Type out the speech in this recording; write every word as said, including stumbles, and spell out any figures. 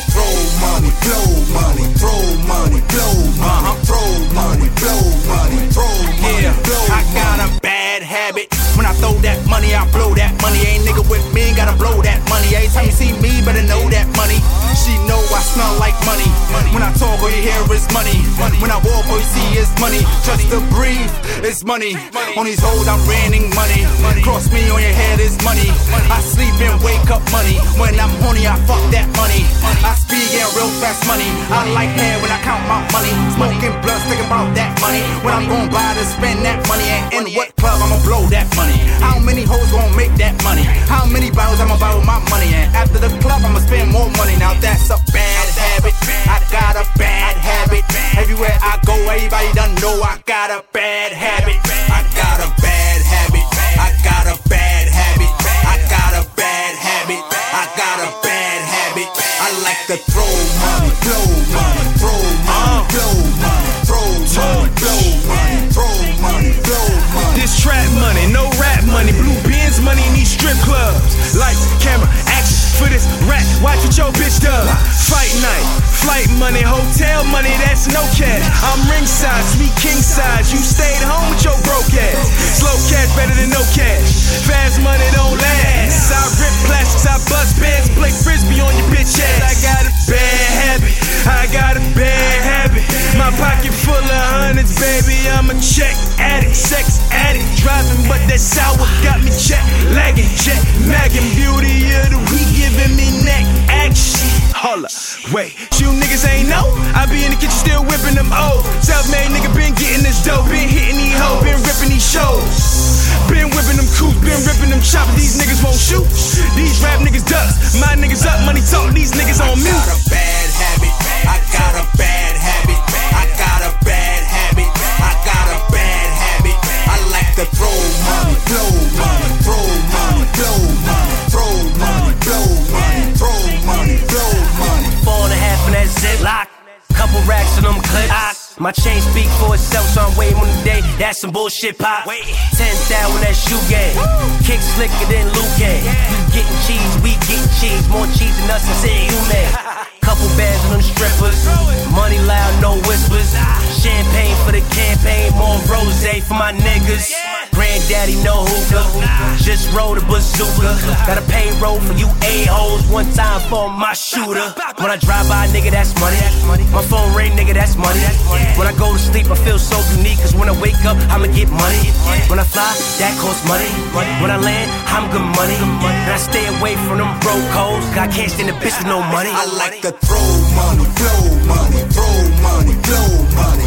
throw money, blow money, throw money, blow money, throw money, blow money, throw money, blow money. I got a bad habit. When I throw that money, I blow that money. Ain't nigga with me, gotta blow that money. Every time you see me, better know that money. She know I smell like money. When I talk, all you hear is money. When I walk, all you see is money. Just to breathe, it's money. On these hoes, I'm raining money. Cross me on your head is money. I sleep and wake up money. When I'm horny, I fuck that money. I speed and real fast money. I like hair when I count my money. Smoking blunts, thinking about that money. When I'm gon' buy to spend that money. And in what club I'ma blow that money? How many hoes gon' make that money? How many bottles I'ma buy with my money? And after the club, I'ma spend more money. Now that's a bad habit. I got a bad habit. Everywhere I go, everybody done know I got a bad habit. I got a bad habit. I got a bad habit. I got a bad habit. I got a bad habit. I like to throw money, blow money, throw money, blow money, throw money, blow money, throw money, blow money. This trap money, no rap money. Blue Benz money in these strip clubs. Lights, camera, action for this rap. Watch what your bitch does. Fight night, flight money, hotel money, that's no cash. I'm ringside, sweet king size. You stayed home with your broke ass. Slow cash better than no cash. Fast money don't last. I rip plastics, I bust bands, play frisbee on your bitch ass. I got a bad habit, I got a bad habit. My pocket full of hundreds, baby, I'm a check addict, sex addict. Driving, but that sour got me check lagging, check nagging. Beauty of the week giving me neck action. Holla, wait, you niggas ain't know? I be in the kitchen still whipping them old. Self-made nigga been getting this dope, been hitting these hoes, been ripping these shows. Been whipping them coops, been ripping them choppers. These niggas won't shoot. These rap niggas ducks. My niggas up, money talk. These niggas on mute. I got a bad habit. I got a bad habit. I got a bad habit. I got a bad habit. I like to throw money, blow money, throw money, blow money, throw money, blow money, throw money, blow money. Four and a half in that ziplock. Couple racks on them clips. My chain speak for itself, so I'm waiting on the day. That's some bullshit pop. Ten thousand that shoe game. Kick slicker than Luke. You getting cheese, we getting cheese. More cheese than us and saying you made. Couple bands on them strippers. Money loud, no whispers. Champagne for the campaign, more rose for my niggas. Granddaddy no hookah. Just roll the bazooka. Got a payroll for you a-holes. One time for my shooter. When I drive by, nigga, that's money. My phone ring, nigga, that's money. When I go to sleep, I feel so unique. Cause when I wake up, I'ma get money. When I fly, that costs money. When I land, I'm good money. And I stay away from them broke hoes. Cause I can't stand a bitch with no money. I like to throw money, blow money, throw money, blow money.